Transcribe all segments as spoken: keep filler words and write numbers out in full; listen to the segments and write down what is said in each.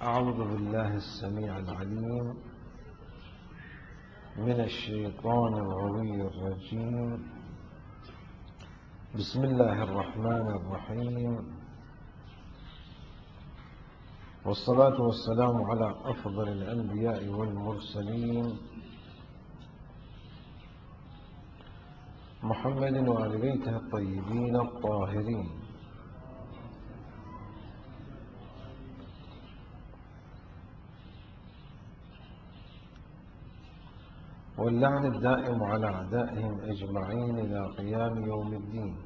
أعوذ بالله السميع العليم من الشيطان الغوي الرجيم. بسم الله الرحمن الرحيم، والصلاة والسلام على أفضل الأنبياء والمرسلين محمد وآل بيته الطيبين الطاهرين. واللعن الدائم على أعدائهم أجمعين إلى قيام يوم الدين.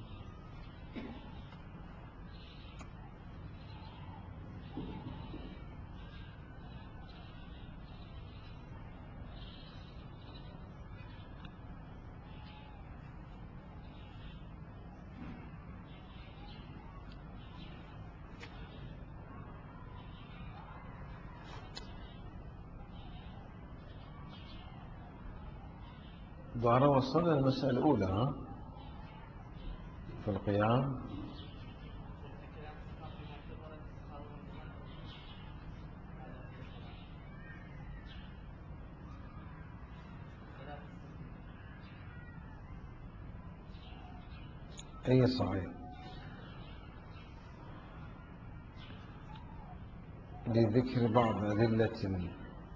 ظهر وصلنا المسألة الأولى ها؟ في القيام. أي صحيح. لذكر بعض أدلة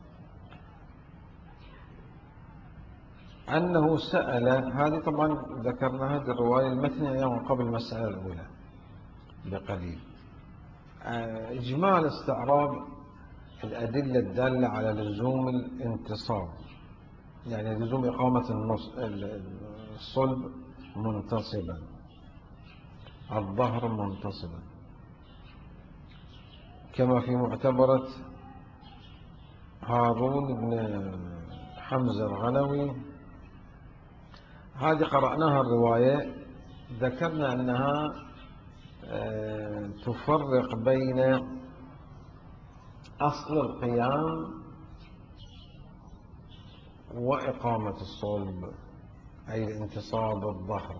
أنه سأل، هذه طبعا ذكرنا هذه الرواية المتنية يوم قبل المسألة الأولى بقليل. إجمال استعراض الأدلة الدالة على لزوم الانتصاب، يعني لزوم إقامة النص الصلب منتصبا، الظهر منتصبا، كما في معتبرة هارون بن حمزة الغنوي. هذه قرأناها الرواية، ذكرنا أنها تفرق بين أصل القيام وإقامة الصلب، أي الانتصاب الظهر،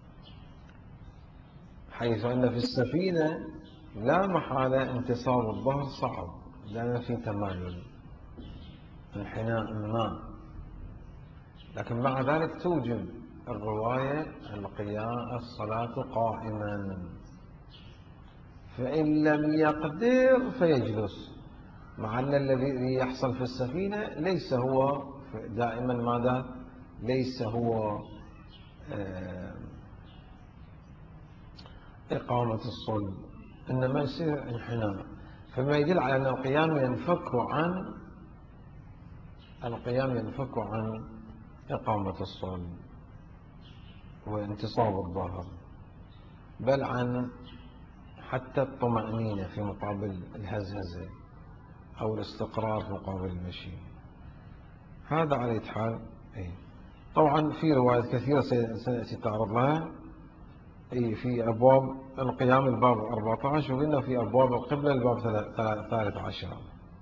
حيث أن في السفينة لا محالة انتصاب الظهر صعب لأن في تمايل انحناء ما، لكن مع ذلك توجب الرواية القيام الصلاة قائما، فإن لم يقدر فيجلس، مع أن الذي يحصل في السفينة ليس هو دائما ماذا؟ ليس هو إقامة الصلب، إنما يصير انحناء، فما يدل على أن القيام ينفك عن القيام ينفك عن إقامة الصلب وانتصاب الظهر، بل عن حتى الطمأنينة في مقابل الهزهزة أو الاستقرار في مقابل المشي. هذا على حال. إيه؟ طبعا في روايات كثيرة سنأتي تعرض لها إيه في أبواب القيام الباب أربعة عشر، وقلنا في أبواب القبلة الباب ثالث عشر.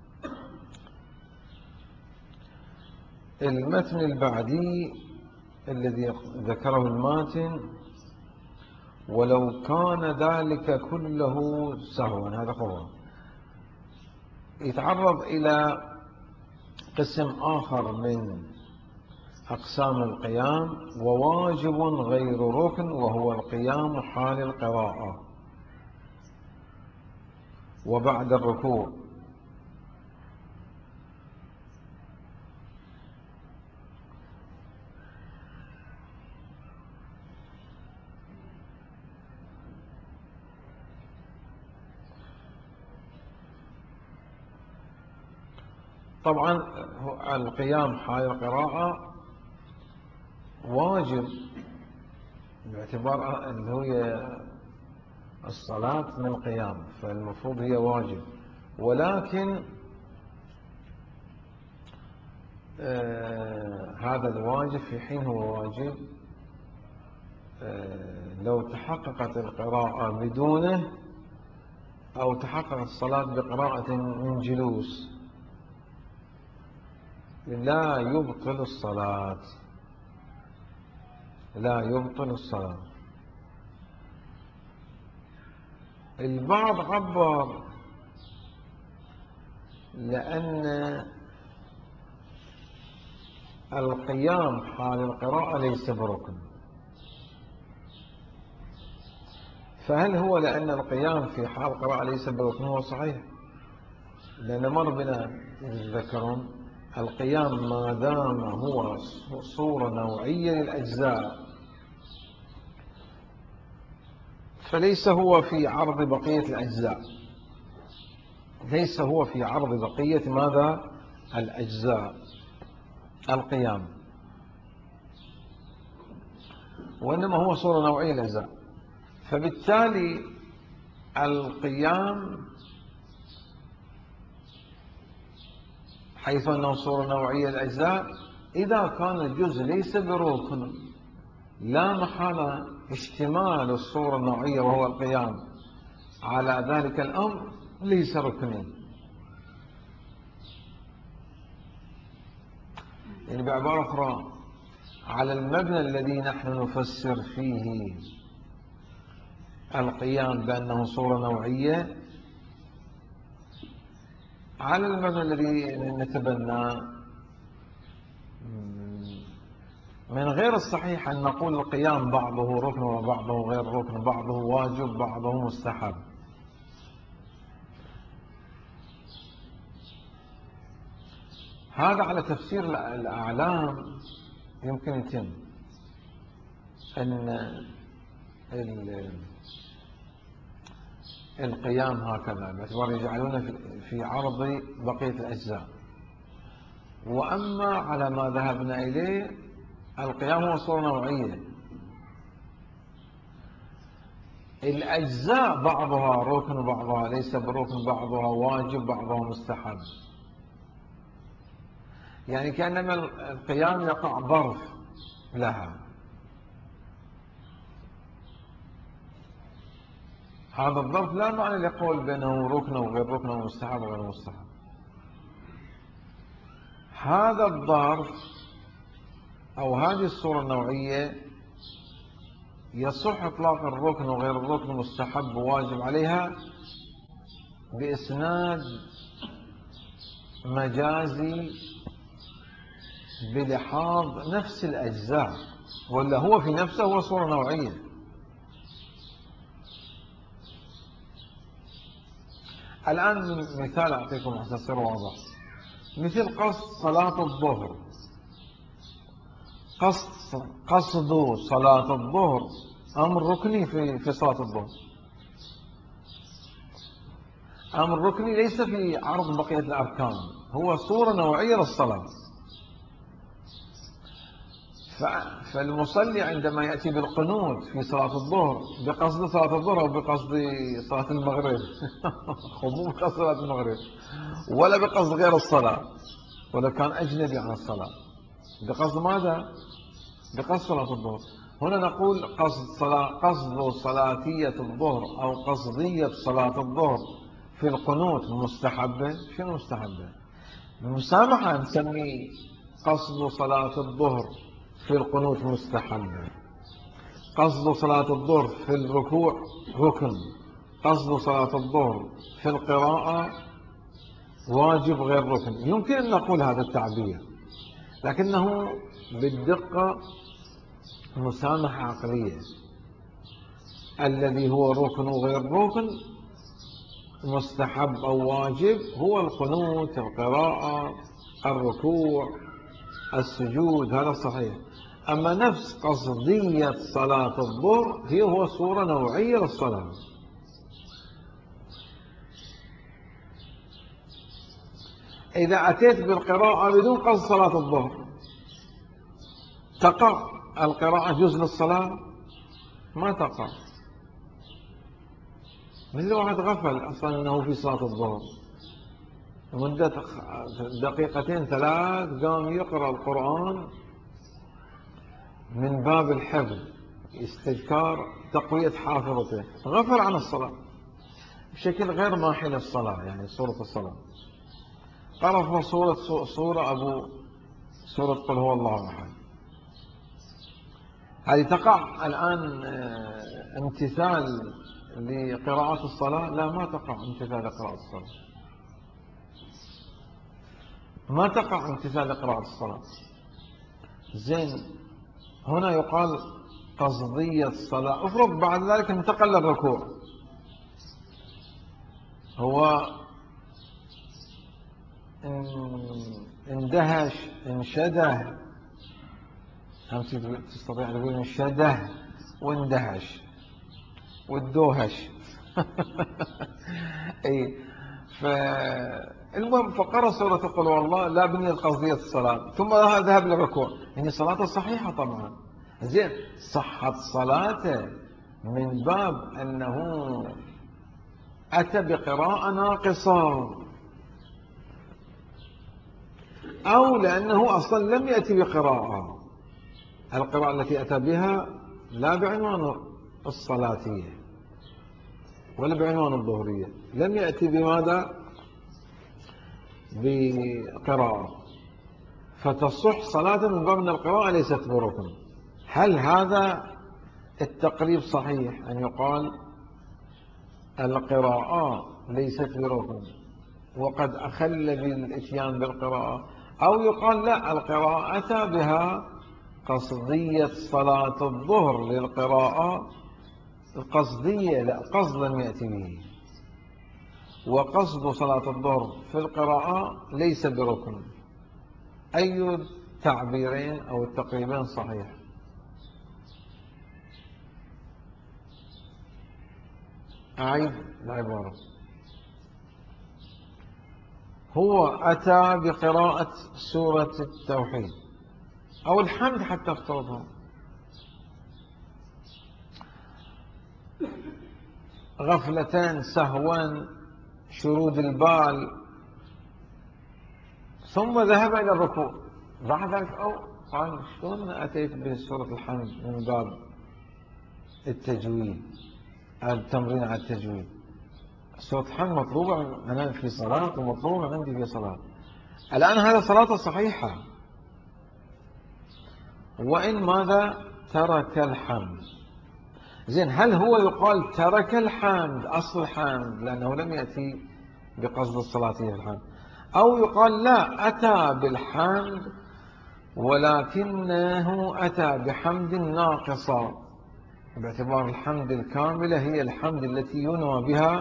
المتن البعدي الذي ذكره الماتن: ولو كان ذلك كله سهوا، هذا خبر، يتعرض إلى قسم آخر من أقسام القيام، وواجب غير ركن، وهو القيام حال القراءة وبعد الركوع. طبعا القيام حال القراءة واجب باعتبار اللي هي الصلاة من قيام، فالمفروض هي واجب، ولكن آه هذا الواجب في حين هو واجب آه لو تحققت القراءة بدونه، أو تحققت الصلاة بقراءة من جلوس، لا يبطل الصلاة، لا يبطل الصلاة. البعض عبر لأن القيام حال القراءة ليس بركن. فهل هو لأن القيام في حال القراءة ليس بركن؟ هو صحيح، لأن مر بنا تذكرون القيام ما دام هو صورة نوعية للأجزاء فليس هو في عرض بقية الأجزاء، ليس هو في عرض بقية ماذا؟ الأجزاء القيام، وإنما هو صورة نوعية للأجزاء. فبالتالي القيام حيث أنه صورة نوعية للأجزاء إذا كان الجزء ليس بركن لا محالة اشتمال الصورة النوعية وهو القيام على ذلك الأمر ليس ركني. يعني بعبارة أخرى على المبنى الذي نحن نفسر فيه القيام بأنه صورة نوعية، على المبنى الذي نتبناه من غير الصحيح أن نقول القيام بعضه ركن وبعضه غير ركن، بعضه واجب بعضه مستحب. هذا على تفسير الأعلام يمكن يتم أن القيام هكذا باعتبار يجعلونه في عرض بقية الأجزاء. وأما على ما ذهبنا إليه القيام هو صورة نوعية، الأجزاء بعضها ركن وبعضها ليس بركن، بعضها واجب بعضها مستحب. يعني كأنما القيام يقع ظرف لها، هذا الظرف لا معنى لقول بأنه ركن وغير ركن ومستحب وغير مستحب. هذا الظرف أو هذه الصورة النوعية يصح إطلاق الركن وغير الركن مستحب وواجب عليها بإسناد مجازي بلحاظ نفس الأجزاء، ولا هو في نفسه هو صورة نوعية. الآن مثال أعطيكم مختصر واضح، مثل قصد صلاة الظهر. قصد قصد صلاة الظهر أمر ركني في في صلاة الظهر، أمر ركني ليس في عرض بقية الأركان، هو صورة نوعية للصلاة. فالمصلي عندما يأتي بالقنوت في صلاة الظهر بقصد صلاة الظهر أو بقصد صلاة المغرب مو بقصد صلاة المغرب ولا بقصد غير الصلاة ولا كان أجنبي عن الصلاة، بقصد ماذا؟ بقصد صلاة الظهر. هنا نقول قصد صلاة، قصد صلاتية الظهر أو قصدية صلاة الظهر في القنوت مستحبة. شنو مستحبة؟ المسامحة نسمي قصد صلاة الظهر في القنوت مستحبة، قصد صلاة الظهر في الركوع ركن، قصد صلاة الظهر في القراءة واجب غير ركن. يمكن أن نقول هذا التعبير لكنه بالدقة مسامحة عقلية. الذي هو ركن وغير ركن مستحب أو واجب هو القنوت، القراءة، الركوع، السجود، هذا صحيح. أما نفس قصدية صلاة الظهر هي هو صورة نوعية للصلاة. إذا أتيت بالقراءة بدون قصد صلاة الظهر تقع القراءة جزء للصلاة؟ ما تقع. مثل واحد غفل أصلا أنه في صلاة الظهر مدة دقيقتين ثلاث قام يقرأ القرآن من باب الحفظ، استذكار، تقوية حافظته، غفل عن الصلاة بشكل غير ماحي للصلاة. يعني صورة الصلاة قرأ صورة صورة أبو سورة قل هو الله أحد، هذه تقع الآن امتثال لقراءة الصلاة؟ لا، ما تقع امتثال لقراءة الصلاة. ما تقع امتثال لقراءة الصلاة. زين، هنا يقال قصدية الصلاة. افرض بعد ذلك انتقل للركوع، هو اندهش، انشده، هم تستطيع تقول انشده واندهش والدوهش. اي، فالمهم فقرأ سورة قل هو الله لا بنية قصدية الصلاة، ثم ذهب للركوع. يعني صلاته صحيحة طبعا. زين، صحت صلاته من باب أنه أتى بقراءة ناقصة، أو لأنه أصلا لم يأتي بقراءة، القراءة التي أتى بها لا بعنوان الصلاتية ولا بعنوان الظهرية، لم يأتي بماذا؟ بقراءة، فتصح صلاة من باب أن القراءة ليست بركن. هل هذا التقريب صحيح أن يقال القراءة ليست بركن وقد أخل بالإتيان بالقراءة، أو يقال لا، القراءة أتى بها قصدية صلاة الظهر للقراءة القصدية، لا قصد لم يأتي به، وقصد صلاة الظهر في القراءة ليس بركن. أي التعبيرين أو التقريبين صحيح؟ أعيد العبارة. هو أتى بقراءة سورة التوحيد أو الحمد حتى افترضها، غفلتان، سهوا، شرود البال، ثم ذهب إلى الركوع. بعد ذلك أو قال شلون أتيت بسورة الحمد من باب التجويد، التمرين على التجويد. سورة الحمد مطلوبة أنا في صلاة ومطلوبة عندي في صلاة. الآن هذا صلاة صحيحة، وإن ماذا ترك الحمد. زين، هل هو يقال ترك الحمد أصل الحمد لأنه لم يأتي بقصد الصلاة في الحمد، أو يقال لا، أتى بالحمد ولكنه أتى بحمد ناقصة، باعتبار الحمد الكاملة هي الحمد التي ينوى بها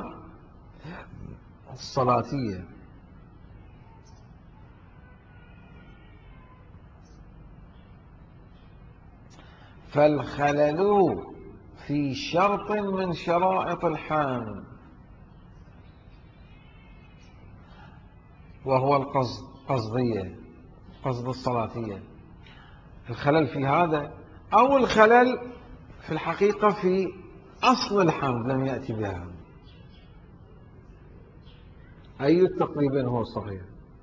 الصلاتية. فالخلل في شرط من شرائط الحمد وهو القصد، قصدية، قصد الصلاتية، الخلل في هذا، أو الخلل في الحقيقة في أصل الحمد لم يأتي بها. أي التقريبين هو الصحيح؟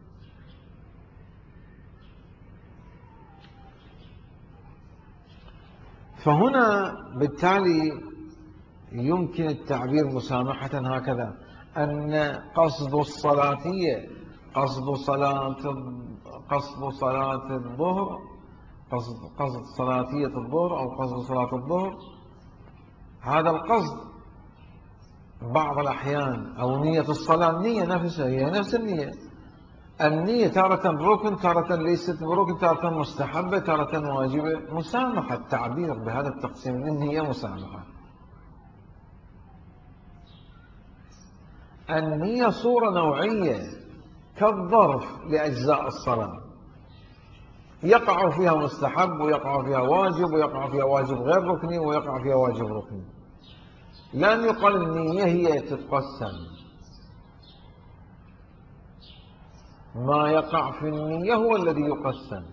فهنا بالتالي يمكن التعبير مسامحة هكذا، أن قصد الصلاتية، قصد صلاة قصد صلاة الظهر، قصد قصد صلاتية الظهر أو قصد صلاة الظهر، هذا القصد بعض الأحيان أو نية الصلاة، النية نفسها هي نفس النية، النية تارة ركن، تارة ليست بركن، تارة مستحبة، تارة واجبة. مسامحة، التعبير بهذا التقسيم النية مسامحة. النية صورة نوعية كالظرف لأجزاء الصلاة، يقع فيها مستحب ويقع فيها واجب ويقع فيها واجب غير ركني ويقع فيها واجب ركني. لن يقال النية هي تتقسم، ما يقع في النية هو الذي يقسم.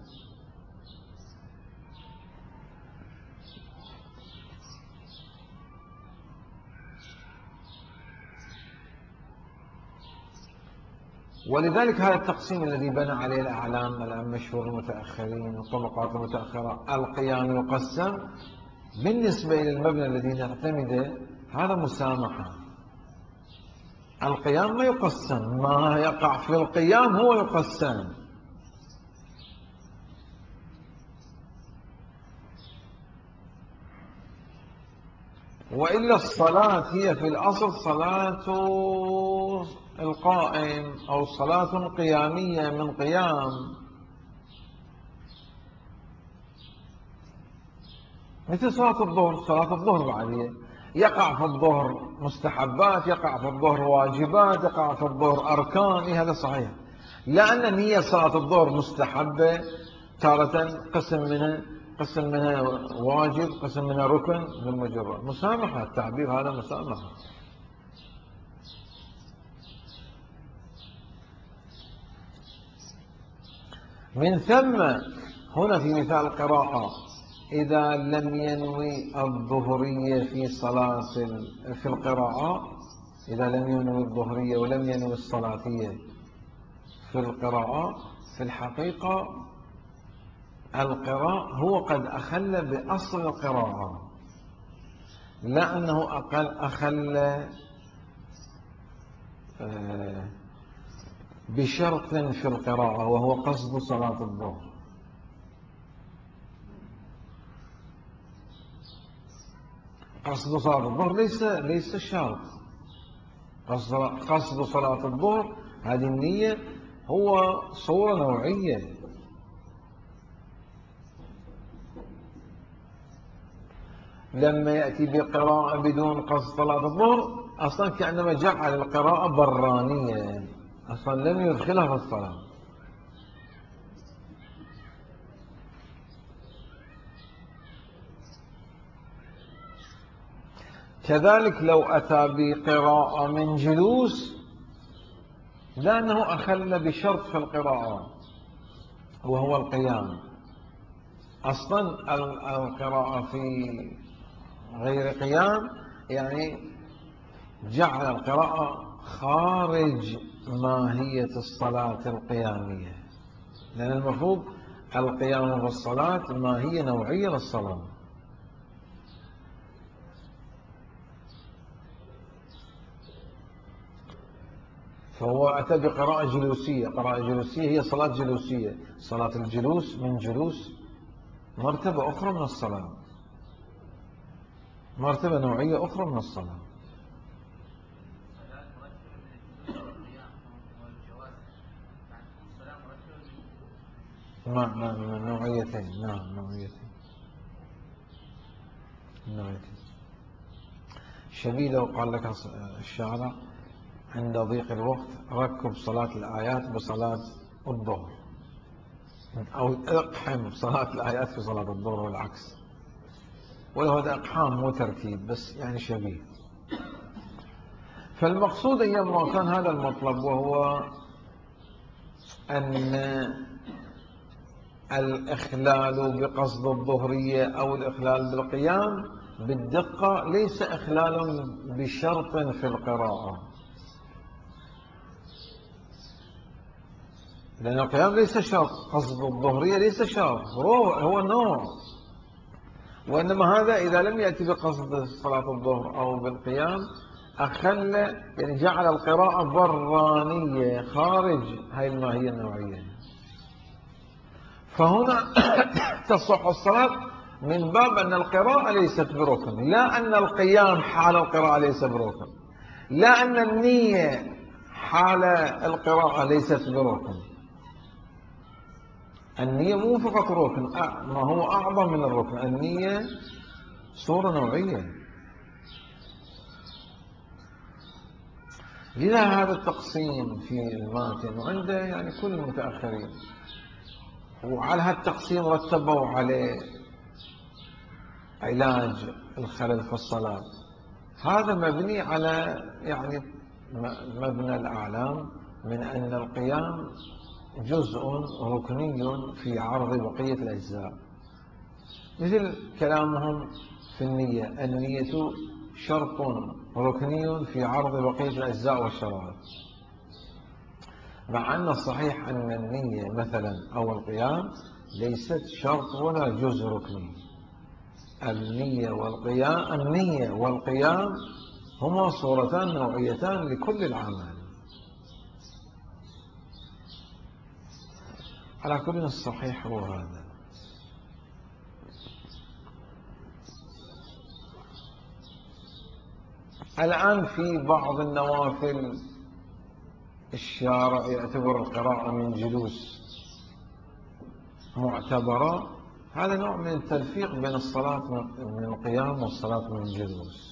ولذلك هذا التقسيم الذي بنى عليه الأعلام الآن مشهور المتأخرين والطبقات المتأخرة، القيام يقسم، بالنسبة إلى المبنى الذي نعتمده هذا مسامحة. القيام ما يقسم، ما يقع في القيام هو يقسم. وإلا الصلاة هي في الأصل صلاة القائم أو صلاة قيامية من قيام، مثل صلاة الظهر. صلاة الظهر بعدية يقع في الظهر مستحبات، يقع في الظهر واجبات، يقع في الظهر أركان. إيه هذا صحيح، لأن نية صلاة الظهر مستحبة تارة، قسم منها قسم منها واجب، قسم منها ركن، بالمجرد مسامحة. التعبير هذا مسامحة. من ثم هنا في مثال القراءة، إذا لم ينوي الظهرية في صلاة في القراءة، إذا لم ينوي الظهرية ولم ينوي الصلاتية في القراءة، في الحقيقة القراءة هو قد أخل بأصل القراءة، لا أنه أقل أخل بشرط في القراءة وهو قصد صلاة الظهر. قصد صلاة الظهر ليس ليس شرط. قصد صلاة الظهر هذه النية هو صورة نوعية. لما يأتي بقراءة بدون قصد صلاة الظهر أصلا كأنما جعل القراءة برانية، أصلا لم يدخلها في الصلاة. كذلك لو أتى بقراءة من جلوس، لأنه أخل بشرط في القراءة وهو القيام. أصلا القراءة في غير قيام يعني جعل القراءة خارج ماهية الصلاة القيامية، لأن المفروض القيام في الصلاة ماهية نوعية للصلاة. فهو أتى بقراءة جلوسية. قراءة جلوسية هي صلاة جلوسية. صلاة الجلوس من جلوس مرتبة أخرى من الصلاة، مرتبة نوعية أخرى من الصلاة. مع نوعيتين. نعم نوعيتين نوعيتين شبيه لو قال لك الشارع عند ضيق الوقت ركب صلاة الآيات بصلاة الظهر، أو اقحم صلاة الآيات في صلاة الظهر والعكس، ولو هذا اقحام مو ترتيب بس يعني شبيه. فالمقصود أيما كان هذا المطلب، وهو أن الإخلال بقصد الظهرية أو الإخلال بالقيام بالدقة ليس إخلال بشرط في القراءة، لأن القيام ليس شرط، قصد الظهرية ليس شرط، هو نوع. وإنما هذا إذا لم يأتي بقصد صلاة الظهر أو بالقيام أخل، يعني جعل القراءة برانية خارج هاي الماهية النوعية. فهنا تصح الصلاة من باب أن القراءة ليست بركن، لا أن القيام حال القراءة ليس بركن، لا أن النية حال القراءة ليست بركن. النية مو فقط ركن، ما هو أعظم من الركن. النية صورة نوعية. لذا هذا التقسيم في الماتن وعنده يعني كل المتأخرين، وعلى هذا التقسيم رتبوا عليه علاج الخلل في الصلاة. هذا مبني على يعني مبنى الأعلام من أن القيام جزء ركني في عرض بقية الأجزاء، مثل كلامهم في النية. النية شرط ركني في عرض بقية الأجزاء والشرائط، مع أن الصحيح أن النية مثلا أو القيام ليست شرط ولا جزء ركني. النية والقيام النية والقيام هما صورتان نوعيتان لكل العمل. على كل الصحيح هو هذا. الآن في بعض النوافل الشارع يعتبر القراءة من جلوس معتبرة، هذا نوع من التلفيق بين الصلاة من القيام والصلاة من الجلوس.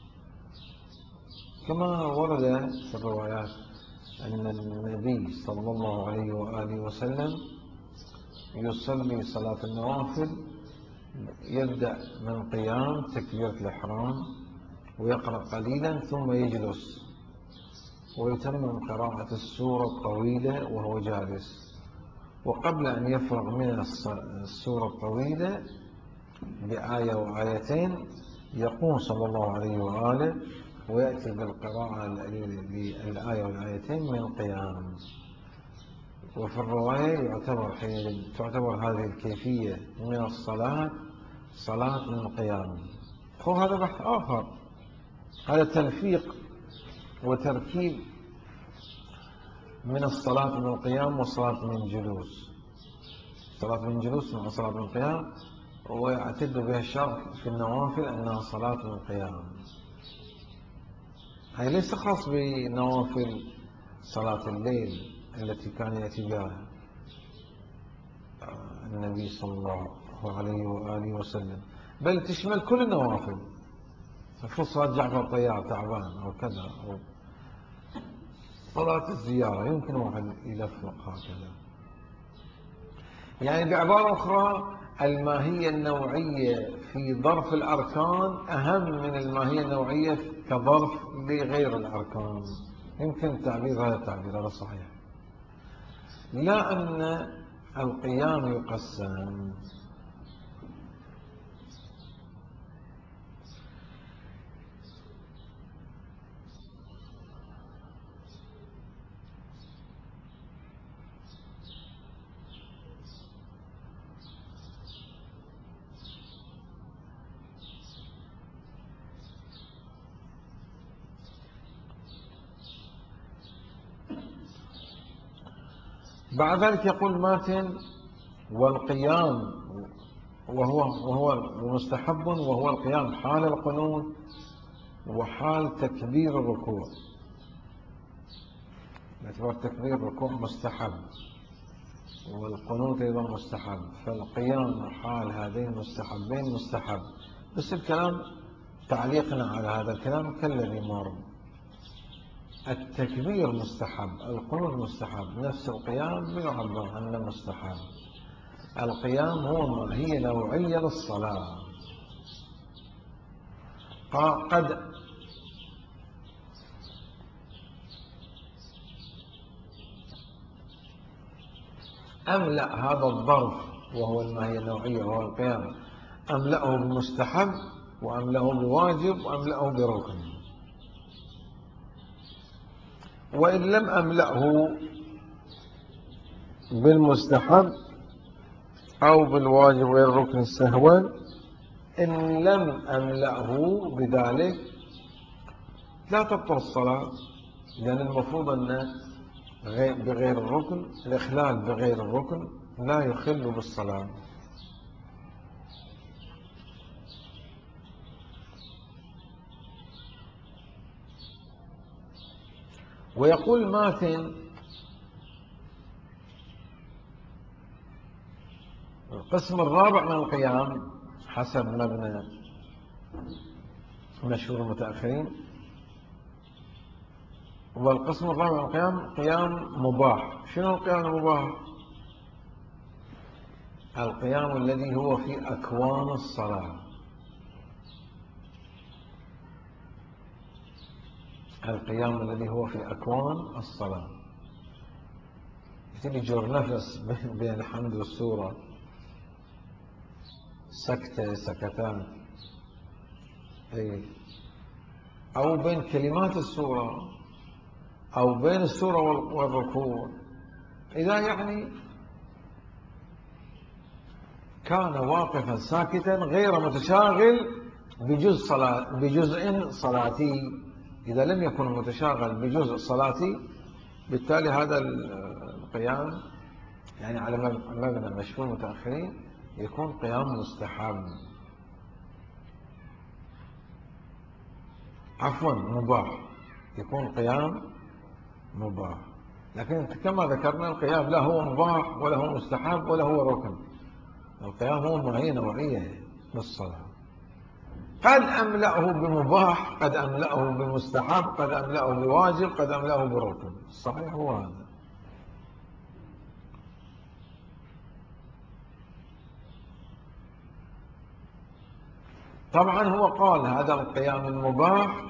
كما ورد في الروايات أن النبي صلى الله عليه وآله وسلم يصلي صلاة النوافل يبدأ من قيام تكبيرة الإحرام ويقرأ قليلا ثم يجلس ويتمم قراءة السورة الطويلة وهو جالس، وقبل أن يفرغ من السورة الطويلة بآية وآيتين يقوم صلى الله عليه وآله ويأتي بالقراءة بالآية والآيتين من القيام. وفي الرواية يعتبر حين تعتبر هذه الكيفية من الصلاة صلاة من القيام. هذا بحث آخر، هذا تلفيق وتركيب من الصلاة من القيام والصلاة من الجلوس. صلاة من الجلوس مع صلاة من القيام، ويعتد بها الشرع في النوافل أنها صلاة من القيام. هي ليس خاص بنوافل صلاة الليل التي كان يأتي بها النبي صلى الله عليه وآله وسلم، بل تشمل كل النوافل. في صلاة جعفر طيار تعبان أو كذا، أو صلاة الزيارة يمكن واحد يلفق هكذا. يعني بعبارة أخرى الماهية النوعية في ظرف الأركان أهم من الماهية النوعية كظرف لغير الأركان. يمكن التعبير هذا التعبير هذا صحيح. لا أن القيام يقسم بعد ذلك يقول ماتن والقيام وهو وهو مستحب، وهو القيام حال القنوت وحال تكبير الركوع. باعتبار تكبير الركوع مستحب والقنوت أيضا مستحب، فالقيام حال هذين المستحبين مستحب. بس الكلام تعليقنا على هذا الكلام كالذي مر، التكبير مستحب، القنوت مستحب، نفس القيام يعبر عنه مستحب. القيام هو هي نوعية للصلاة. قد أملأ هذا الظرف وهو الماهية النوعية وهو القيام، أملأه بمستحب وأملأه بواجب وأملأه بركن. وإن لم أملأه بالمستحب أو بالواجب غير ركن السهوا، إن لم أملأه بذلك لا تبطل الصلاة، لأن المفروض أن بغير الركن الإخلال بغير الركن لا يخل بالصلاة. ويقول ماتن القسم الرابع من القيام حسب مبنى مشهور المتأخرين، والقسم الرابع من القيام قيام مباح. شنو القيام المباح؟ القيام الذي هو في أكوان الصلاة، القيام الذي هو في أكوان الصلاة. يتلي جور نفس بين الحمد والسورة، سكتة سكتان، أو بين كلمات السورة، أو بين السورة والركوع. إذا يعني كان واقفا ساكتا غير متشاغل بجزء صلاة بجزء صلاتي. إذا لم يكن متشاغل بجزء صلاتي، بالتالي هذا القيام يعني على مبنى مشهور المتأخرين يكون قيام مستحب، عفوا مباح، يكون قيام مباح. لكن كما ذكرنا القيام لا هو مباح ولا هو مستحب ولا هو ركن. القيام هو معية نوعية للصلاة، قد أملأه بمباح، قد أملأه بمستحب، قد أملأه بواجب، قد أملأه بركن. الصحيح هو هذا. طبعا هو قال هذا القيام المباح،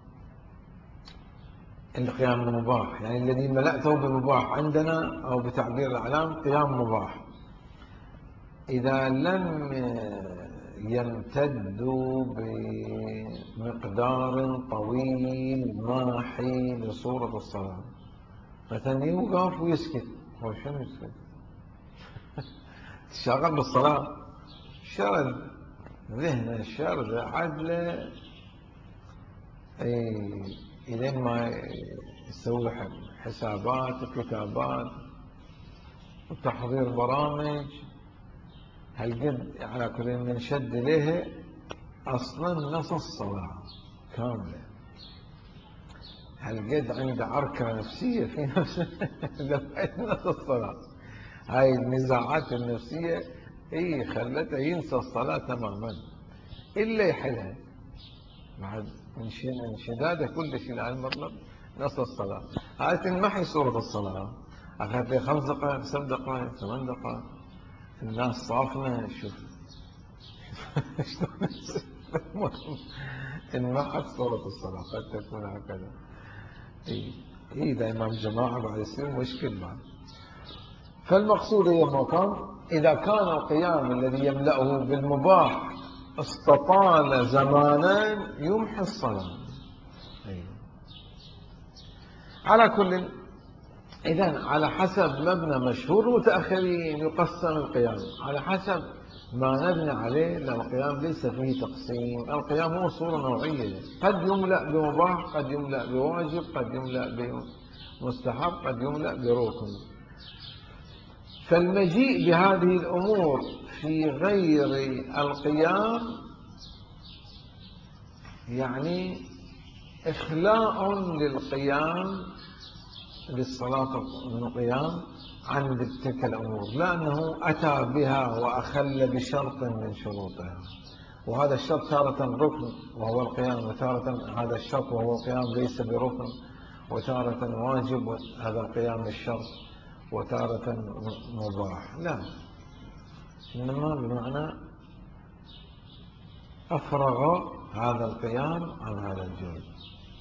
القيام المباح يعني الذي ملأته بمباح عندنا أو بتعبير الأعلام قيام مباح، إذا لم يمتد بمقدار طويل ماحي لصورة الصلاة، مثلا يوقف ويسكت. هو شنو يسكت؟ تشغل بالصلاة، شرد ذهنه شرد عدله إلين ما يسوي حسابات وكتابات وتحضير برامج. هالقد على كل من شد إليها أصلا نص الصلاة كاملة. هالقد عنده عركة نفسية في نفسه لفعت نص الصلاة. هاي النزاعات النفسية هي خلته ينسى الصلاة تماما إلا يحلها بعد انشداده كل شيء على المطلب نص الصلاة. هاي تنمحي صورة الصلاة، أخذت لي خمس دقائق سبع دقائق ثمان دقائق الناس صافنة. شوف شلون انمحت صورة الصلاة، قد تكون هكذا. اي اي اذا امام جماعة بعد يصير مشكل بعد. فالمقصود هي المكان اذا كان القيام الذي يملأه بالمباح استطال زمانا يمحي الصلاة. أي. على كل إذن على حسب مبنى مشهور متأخرين يقسم القيام على حسب ما نبني عليه، لأن القيام ليس فيه تقسيم. القيام هو صورة نوعية، قد يملأ بمباح، قد يملأ بواجب، قد يملأ بمستحب، قد يملأ بركن. فالمجيء بهذه الأمور في غير القيام يعني إخلاء للقيام للصلاة القيام عن تلك الأمور، لأنه أتى بها وأخل بشرط من شروطها، وهذا الشرط تارة ركن وهو القيام، وتارة هذا الشرط وهو القيام ليس بركن، وتارة واجب هذا القيام الشرط، وتارة مباح. لا، إنما بمعنى أفرغ هذا القيام عن هذا الجزء.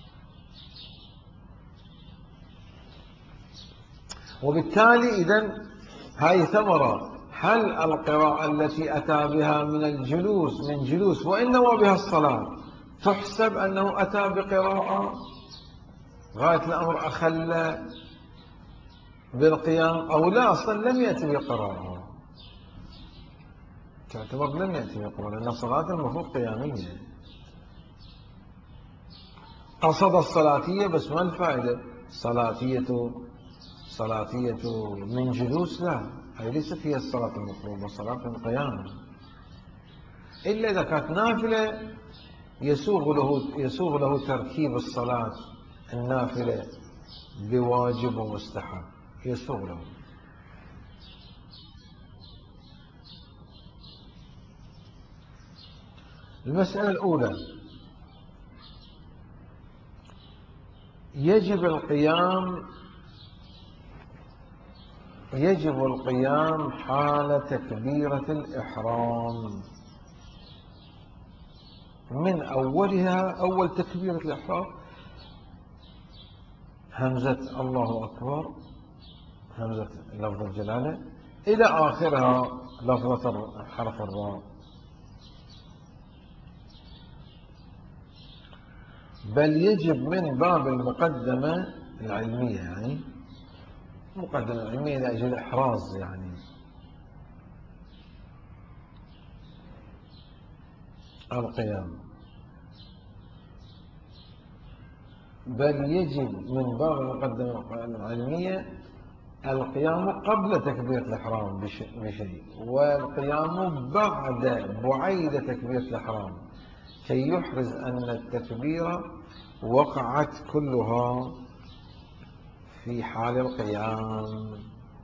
وبالتالي إذن هاي ثمرة. هل القراءة التي أتى بها من الجلوس من جلوس وإن نوى بها الصلاة تحسب أنه أتى بقراءة غاية الأمر أخل بالقيام، أو لا أصلا لم يأتي بقراءة، تعتبر لم يأتي بقراءة، لأن الصلاة المفروض قيامية. قصد الصلاتية بس ما الفائدة؟ صلاتية صلاتية من جلوس لا، هي ليست هي الصلاة المطلوبة، صلاة القيام. إلا إذا كانت نافلة يسوغ له يسوغ له تركيب الصلاة النافلة بواجب ومستحب، يسوغ له. المسألة الأولى، يجب القيام يجب القيام حال تكبيرة الإحرام، من أولها أول تكبيرة الإحرام همزة الله أكبر، همزة لفظ الجلالة، إلى آخرها لفظة حرف الراء. بل يجب من باب المقدمة العلمية، يعني مقدمة علمية لأجل إحراز يعني القيام، بل يجب من باب المقدمة العلمية القيام قبل تكبيرة الإحرام بشيء، والقيام بعد بعيد تكبيرة الإحرام، كي يحرز أن التكبيرة وقعت كلها في حال القيام.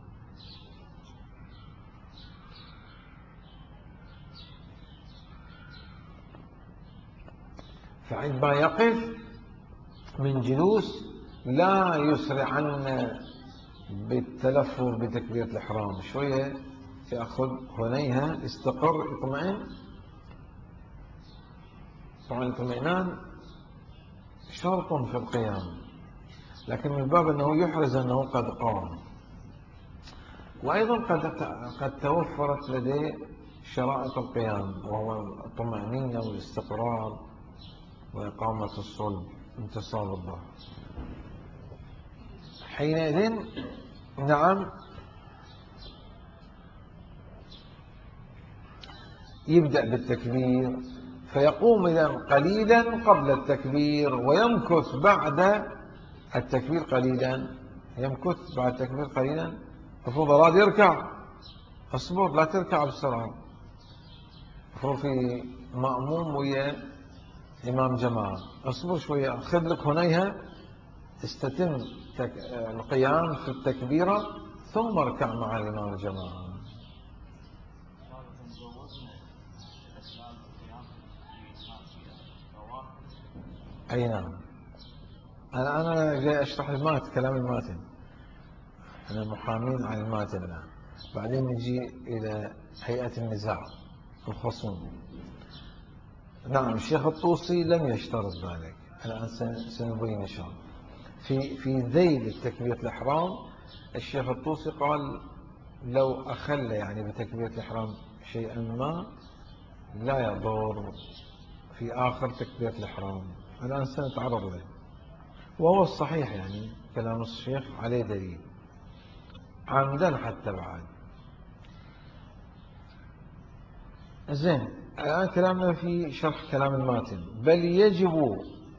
فعندما يقف من جلوس لا يسرعن بالتلفظ بتكبيرة الإحرام، شوية يأخذ هنيها، يستقر، يطمئن. طبعا الاطمئنان شرط في القيام، لكن من باب أنه يحرز أنه قد قام. وأيضا قد قد توفرت لديه شرائط القيام، وهو الطمأنينة والاستقرار وإقامة الصلب انتصاب الظهر. حينئذ نعم يبدأ بالتكبير، فيقوم إذا قليلا قبل التكبير، ويمكث بعد التكبير قليلا، يمكث بعد التكبير قليلا. المفروض أراد يركع، اصبر لا تركع بسرعة. المفروض في مأموم ويا إمام جماعة، اصبر شوية، خذ لك هنيها، استتم القيام في التكبيرة ثم اركع مع الإمام الجماعة. أي نعم. أنا أنا جاي أشرح المات، كلام الماتن، أنا محامين عن الماتن الآن، بعدين نجي إلى هيئة النزاع الخصوم. نعم الشيخ الطوسي لم يشترط ذلك، الآن سنبين إن شاء الله. في في ذيل تكبيرة الإحرام الشيخ الطوسي قال لو أخل يعني بتكبيرة الإحرام شيئا ما لا يضر في آخر تكبيرة الإحرام. الآن سنتعرض له، وهو الصحيح، يعني كلام الشيخ عليه دليل عمدا حتى بعد. زين، الآن كلامنا في شرح كلام الماتن. بل يجب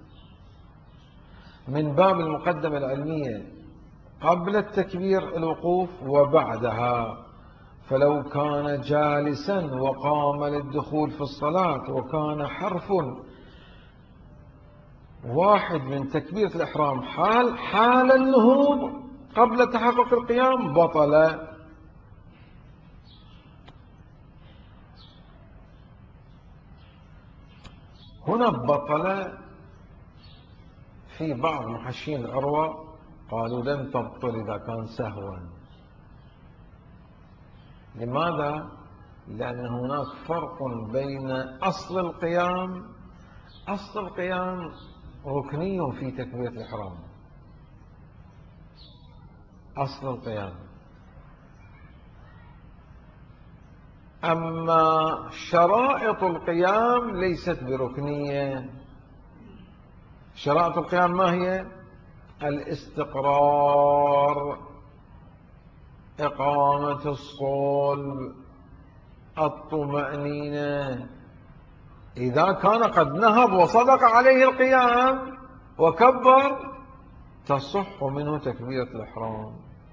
من باب المقدمة العلمية قبل التكبير الوقوف وبعدها. فلو كان جالسا وقام للدخول في الصلاة وكان حرف واحد من تكبيرة الإحرام حال حال النهوض قبل تحقق القيام بطل. هنا بطل. في بعض محشين العروة قالوا لم تبطل إذا كان سهوا. لماذا؟ لأن هناك فرق بين أصل القيام. أصل القيام ركني في تكبيرة الإحرام، أصل القيام. أما شرائط القيام ليست بركنية. شرائط القيام ما هي؟ الاستقرار، إقامة الصلب، الطمأنينة. إذا كان قد نهض وصدق عليه القيام وكبر تصح منه تكبيرة الإحرام،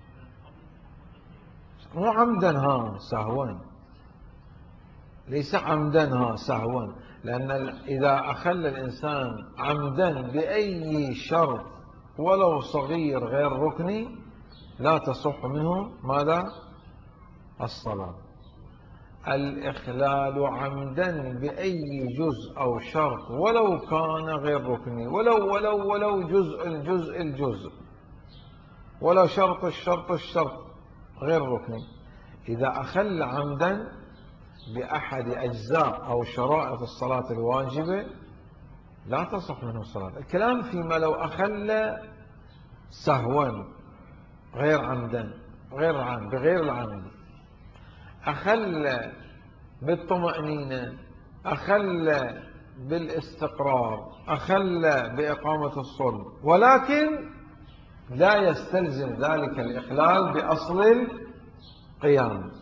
مو عمدا ها سهوا، ليس عمدا ها سهوا. لأن إذا أخل الإنسان عمدا بأي شرط ولو صغير غير ركني لا تصح منه ماذا؟ الصلاة. الإخلال عمدا بأي جزء أو شرط ولو كان غير ركني، ولو ولو ولو جزء الجزء الجزء، ولو شرط الشرط الشرط غير ركني، إذا أخل عمدا بأحد أجزاء أو شرائط الصلاة الواجبة لا تصح منه الصلاة. الكلام فيما لو أخل سهوا غير عمدا، غير عمد، بغير العمد، أخل بالطمأنينة، أخل بالاستقرار، أخل بإقامة الصلب، ولكن لا يستلزم ذلك الإخلال بأصل القيام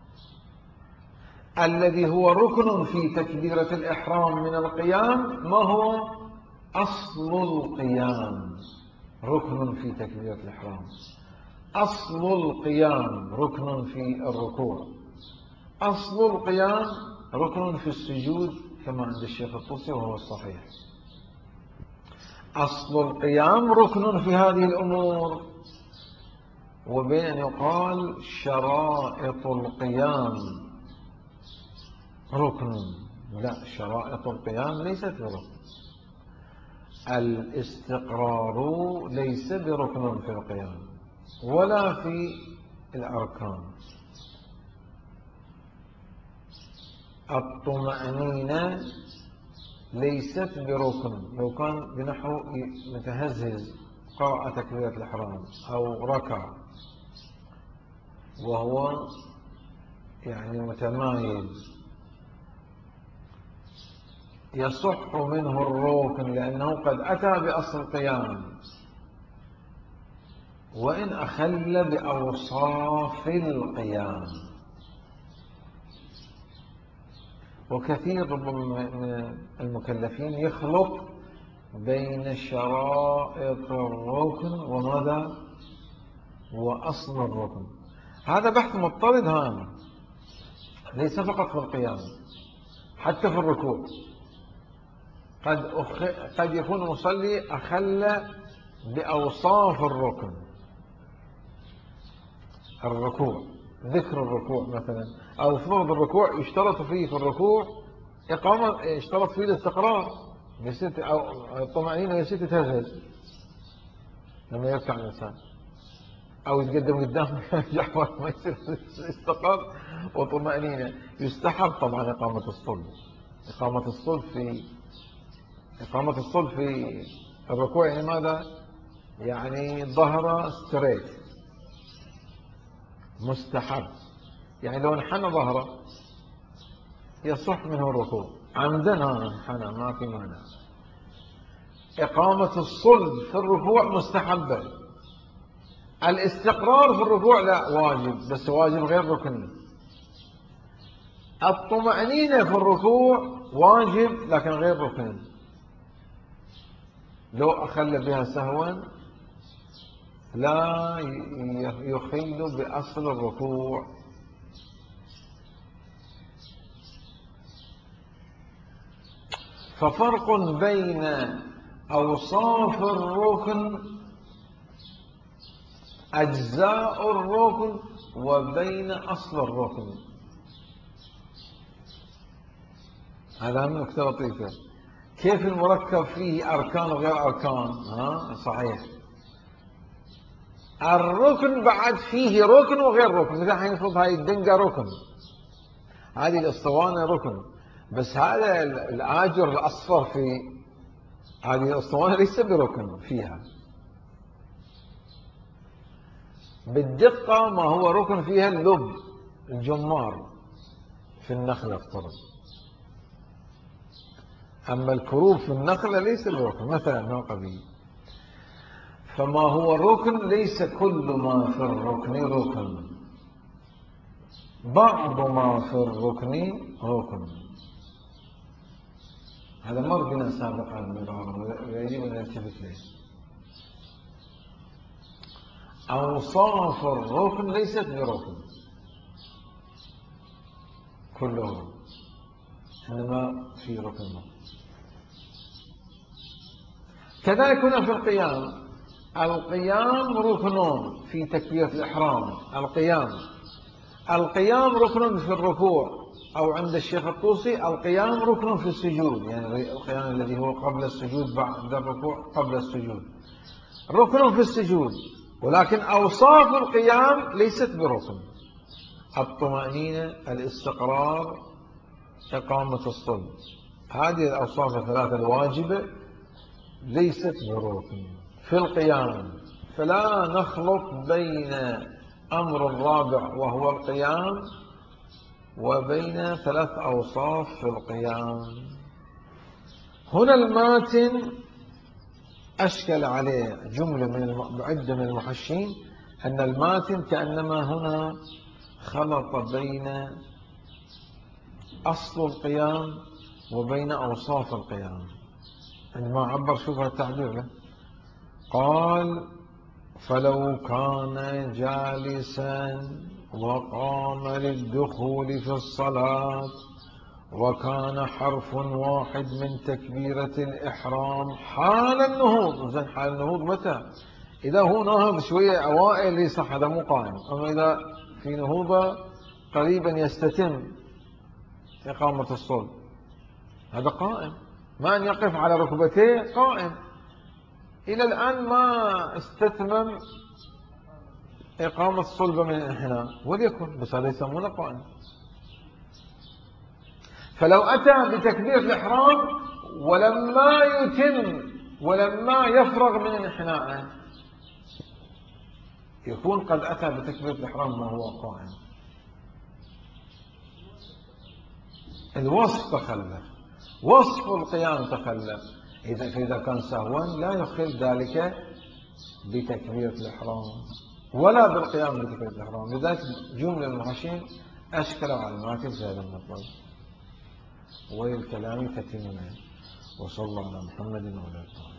الذي هو ركن في تكبيرة الإحرام من القيام. ما هو أصل القيام؟ ركن في تكبيرة الإحرام. أصل القيام ركن في الركوع. أصل القيام ركن في السجود كما عند الشيخ الطوسي وهو الصحيح. أصل القيام ركن في هذه الأمور. وبين أن يقال شرائط القيام ركن. لا، شرائط القيام ليست بركن. الاستقرار ليس بركن في القيام ولا في الأركان. الطمأنينة ليست بركن. لو كان بنحو متهزز قرأ تكبيرة الإحرام أو ركع وهو يعني متمايل يصح منه الركن لأنه قد أتى بأصل القيام وإن أخل بأوصاف القيام. وكثير من المكلفين يخلط بين شرائط الركن وماذا وأصل الركن. هذا بحث مضطرد هذا، ليس فقط في القيام، حتى في الركوع قد أخ... قد يكون مصلي أخل بأوصاف الركن. الركوع، ذكر الركوع مثلا، أو فرض الركوع يشترط فيه في الركوع إقامة، يشترط فيه الاستقرار بست أو الطمأنينة يصير يتهزز لما يركع الإنسان أو يتقدم قدام جحفر ما يصير استقرار وطمأنينة. يستحب طبعا إقامة الصلب. إقامة الصلب في إقامة الصلب في الركوع يعني ماذا؟ يعني ظهره ستريت، مستحب. يعني لو انحنى ظهره يصح منه الركوع عمدا، انحنى ما في مانع. إقامة الصلب في الركوع مستحبة. الاستقرار في الركوع لا، واجب، بس واجب غير ركن. الطمأنينة في الركوع واجب لكن غير ركن. لو أخل بها سهوا لا يخل بأصل الركوع. ففرق بين أوصاف الركن أجزاء الركن وبين أصل الركن. هذا نكتة لطيفة. كيف المركب فيه أركان وغير أركان؟ ها صحيح. الركن بعد فيه ركن وغير ركن. مثلا حينفرض هاي الدنقة ركن، هذه الاسطوانة ركن، بس هذا الآجر الأصفر في هذه الاسطوانة ليس بركن فيها بالدقة. ما هو ركن فيها اللب، الجمار في النخلة افترض، أما الكروب في النخلة ليس بركن مثلا من قبيل. فما هو ركن ليس كل ما في الركن ركن، بعض ما في الركن ركن. هذا مر بنا سابقا ويجب أن نلتفت له. أوصاف الركن ليست بركن كله، إنما في ركن. كذلك هنا في القيام. القيام ركن في تكبيرة الإحرام. القيام القيام ركن في الركوع، أو عند الشيخ الطوسي القيام ركن في السجود، يعني القيام الذي هو قبل السجود بعد الركوع قبل السجود ركن في السجود. ولكن أوصاف القيام ليست بركن. الطمأنينة، الاستقرار، إقامة الصلب، هذه الأوصاف الثلاثة الواجبة ليست بركن في القيام. فلا نخلط بين أمر الرابع وهو القيام وبين ثلاث أوصاف في القيام. هنا الماتن أشكل عليه جملة من عدة من المحشين أن الماتن كأنما هنا خلط بين أصل القيام وبين أوصاف القيام. عندما عبر شوف التعبير له قال: فلو كان جالسا وقام للدخول في الصلاة وكان حرف واحد من تكبيرة الإحرام حال النهوض. زين، حال النهوض متى؟ إذا هو ناهض شوية أوائل يصح، هذا مو قائم. أما إذا في نهوضة قريبا يستتم إقامة الصلب هذا قائم، ما أن يقف على ركبتيه قائم. إلى الآن ما استتمم إقامة الصلب من الانحناء وليكن، بس هذا يسمونه قائم. فلو أتى بتكبيرة الإحرام ولما يتم ولما يفرغ من الانحناء يكون قد أتى بتكبيرة الإحرام ما هو قائم. الوصف تخلف، وصف القيام تخلف. إذا فإذا كان سهوا لا يخل ذلك بتكبيرة الإحرام ولا بالقيام بتكبيرة الإحرام. لذلك جملة المحشين أشكلوا على الماكب في هذا المطلب. وللكلام تتمة. وصلى الله على محمد وعلى آله.